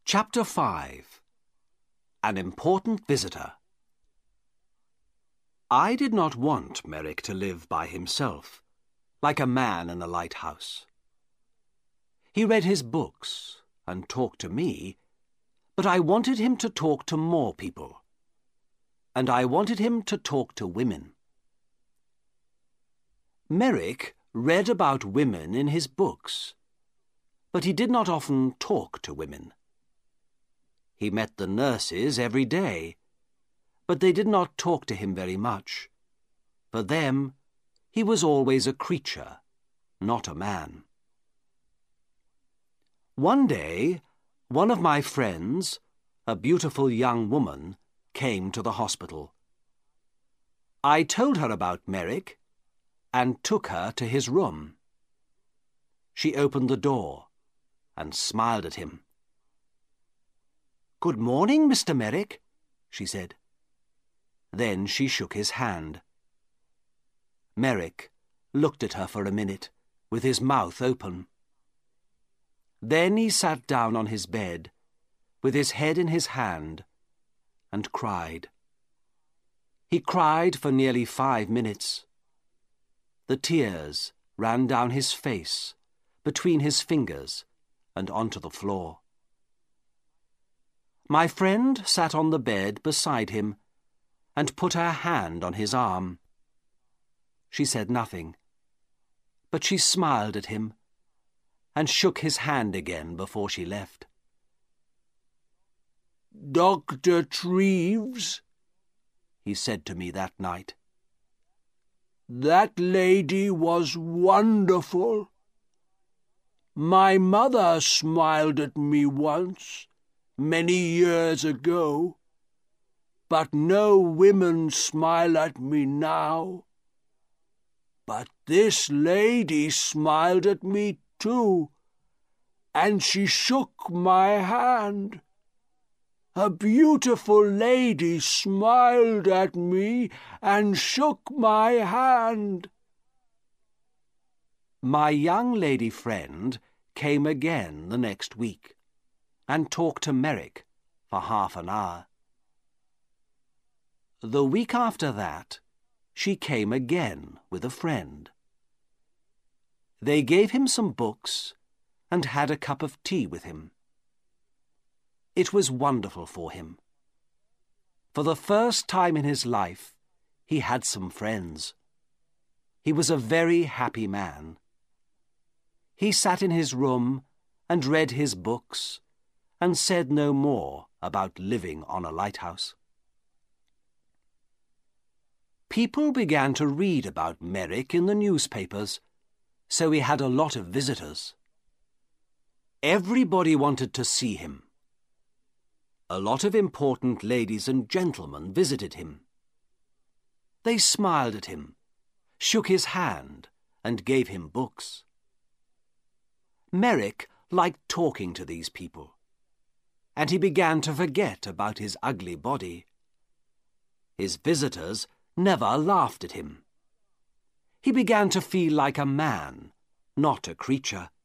Chapter 5. An Important Visitor. I did not want Merrick to live by himself, like a man in a lighthouse. He read his books and talked to me, but I wanted him to talk to more people, and I wanted him to talk to women. Merrick read about women in his books, but he did not often talk to women. He met the nurses every day, but they did not talk to him very much. For them, he was always a creature, not a man. One day, one of my friends, a beautiful young woman, came to the hospital. I told her about Merrick and took her to his room. She opened the door and smiled at him. "Good morning, Mr. Merrick," she said. Then she shook his hand. Merrick looked at her for a minute, with his mouth open. Then he sat down on his bed, with his head in his hand, and cried. He cried for nearly 5 minutes. The tears ran down his face, between his fingers, and onto the floor. My friend sat on the bed beside him and put her hand on his arm. She said nothing, but she smiled at him and shook his hand again before she left. "Dr. Treves," he said to me that night, "that lady was wonderful. My mother smiled at me once, many years ago, but no women smile at me now. But this lady smiled at me too, and she shook my hand. A beautiful lady smiled at me and shook my hand." My young lady friend came again the next week and talked to Merrick for half an hour. The week after that, she came again with a friend. They gave him some books and had a cup of tea with him. It was wonderful for him. For the first time in his life, he had some friends. He was a very happy man. He sat in his room and read his books and said no more about living on a lighthouse. People began to read about Merrick in the newspapers, so he had a lot of visitors. Everybody wanted to see him. A lot of important ladies and gentlemen visited him. They smiled at him, shook his hand, and gave him books. Merrick liked talking to these people, and he began to forget about his ugly body. His visitors never laughed at him. He began to feel like a man, not a creature.